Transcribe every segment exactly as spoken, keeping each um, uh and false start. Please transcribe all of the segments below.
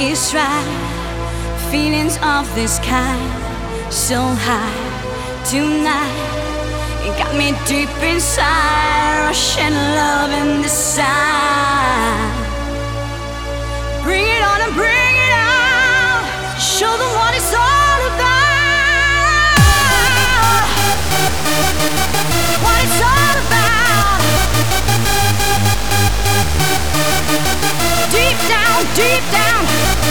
is right. Feelings of this kind, so high tonight. It got me deep inside, rushing love in the side. Bring it on and bring it out. Show them what it's all about. What it's all about. Deep down, deep down.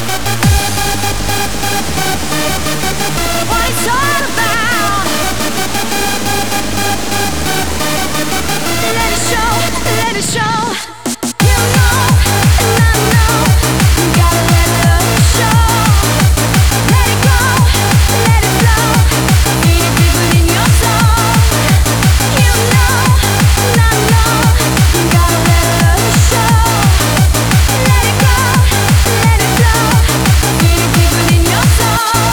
What it's all about. Let it show, let it show. You know, and I know. You gotta let love show. Let it go, let it flow. Feel it deep within your soul. You know, and I know. You gotta let love show. Let it go, let it flow. Feel it deep within your soul.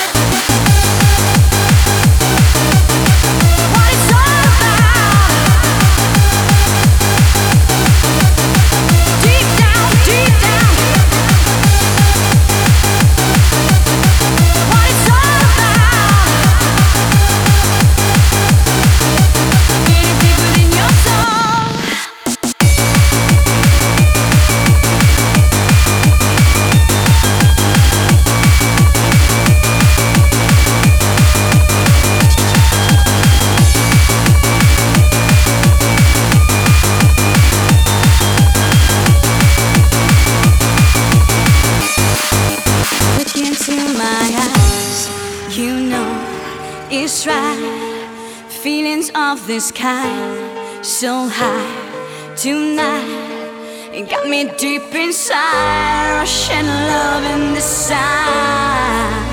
What it's all about. Deep down, deep down. What it's all about. Feel it deep within your soul. Look into my eyes, you know it's right. Feelings of this kind, so high tonight. It got me deep inside, rushing love in the side.